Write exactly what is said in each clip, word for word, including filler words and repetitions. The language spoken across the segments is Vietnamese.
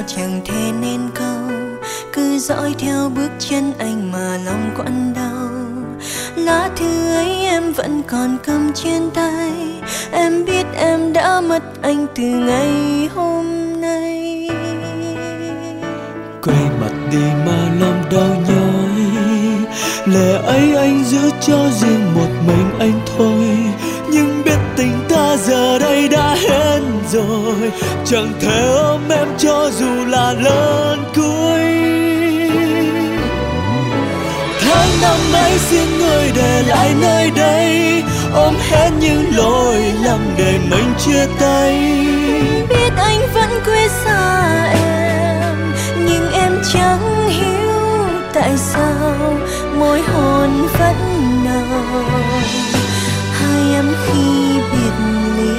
chẳng thể nên câu, cứ dõi theo bước chân anh mà lòng quặn đau. Lá thư ấy em vẫn còn cầm trên tay, em biết em đã mất anh từ ngày hôm nay. Quay mặt đi mà lòng đau nhói, lệ ấy anh giữ cho riêng một mình anh thôi. Nhưng biết tình ta giờ đây đã hết rồi, chẳng thể ôm em cho dù là lần cuối. Tháng năm ấy xin người để lại nơi đây, ôm hết những lỗi lầm để mình chia tay. Biết anh vẫn quê xa em, nhưng em chẳng hiểu tại sao môi hôn vẫn nồng hai em khi biệt ly.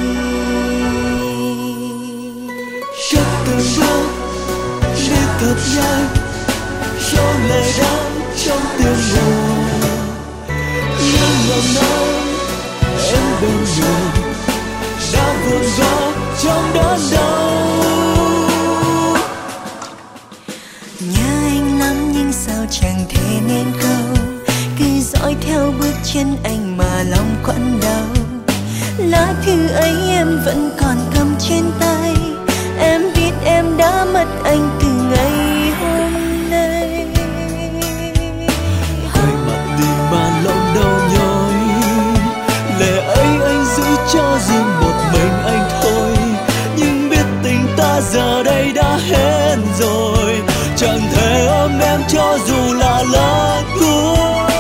Chắc từng bước đi thật nhanh, cho lệ đắng trong tiếng buồn. Nhưng ngầm nắng em bên người đã vượt qua trong đớn đau. Nhớ anh lắm nhưng sao chẳng thể nên câu, cứ dõi theo bước chân anh mà lòng quặn đau. Lá thư ấy em vẫn còn cầm trên tay, em biết em đã mất anh từ ngày hôm nay. Quay mặt đi mà lòng đau nhói, lệ ấy anh giữ cho riêng một mình anh thôi. Nhưng biết tình ta giờ đây đã hết rồi, chẳng thể ôm em cho dù là lần cuối.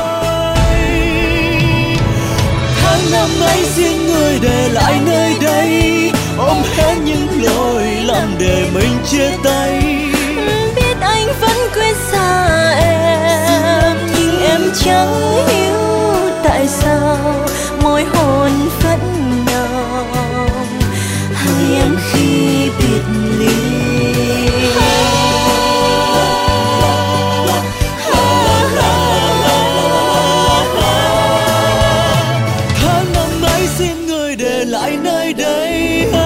Tháng năm ấy riêng người để lại nơi đây, ôm hết những lỗi lầm để mình chia tay. Biết anh vẫn quên xa em, nhưng em chẳng hiểu tại sao môi hôn vẫn nồng hai em khi biệt ly. Tháng năm ấy xin người để lại nơi đây,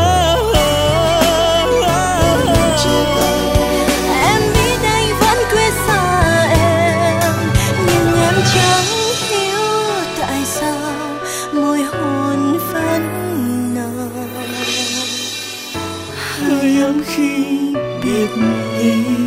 Em biết anh vẫn quê xa em, nhưng em chẳng hiểu tại sao môi hôn vẫn nồng hai em khi biệt ly.